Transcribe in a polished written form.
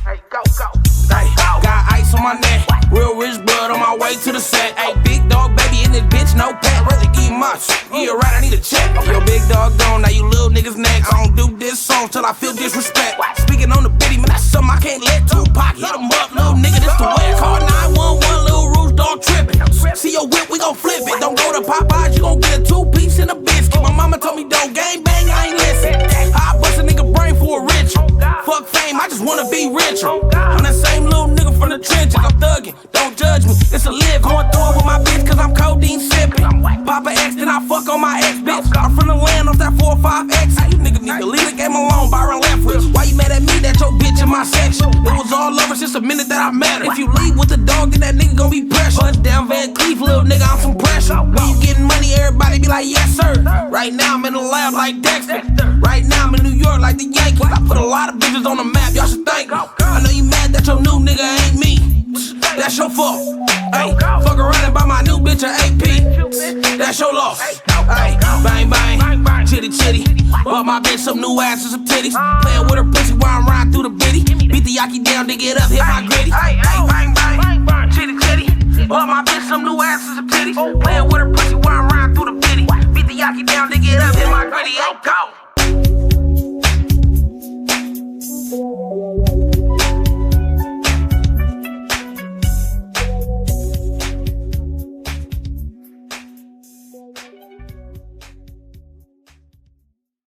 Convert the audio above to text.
Hey, got ice on my neck, real rich blood on my way to the set. Hey, big dog baby in this bitch, no pet. Rather give my shit. Yeah, right, I need a check. Yo, big dog gone, now you little niggas next. I don't do this song till I feel disrespect. Speaking on the bitty, man, that's something I can't let Tupac hit him up, little nigga, this the way. Call 911, little Rouge dog tripping. See your whip, we gon' flip it. Don't go to Popeyes, you gon' get a 2-piece and a biscuit. My mama told me don't gang bang, I ain't listen. I bust a nigga brain for a rich. Fuck fame, I just wanna be richer. I'm that same little nigga from the trenches. I'm thuggin', don't judge me. It's a live, going through it with my bitch, cause I'm codeine sippin'. Papa X, then I fuck on my ex bitch. I'm from the land off that 4-5X. You niggas need to leave the game alone, Byron Leftwich. Why you mad at me that your bitch in my section? It was all over since the minute that I met her. If you leave with the dog, then that nigga gon' be pressure. Bust down Van Cleef, little nigga, I'm some pressure. When you getting money, everybody be like, yes sir. Right now I'm in the lab like Dexter. Right now I'm in New York like the Yankees. I put a lot of bitches on the map, y'all should thank me. I know you mad that your new nigga ain't me. That's your fault. Ay, fuck around and buy my new bitch an AP. That's your loss. Ay, bang bang, chitty chitty. Bought my bitch some new ass and some titties. Playing with her pussy while I'm riding through the bitty. Beat the yaki down, dig it up, hit my gritty. Ay, bang bang, chitty chitty. Bought my bitch some new ass and some titties. Playing with her pussy while I'm riding through the bitty. Beat the yaki down, dig it up, hit my gritty. Ay, go.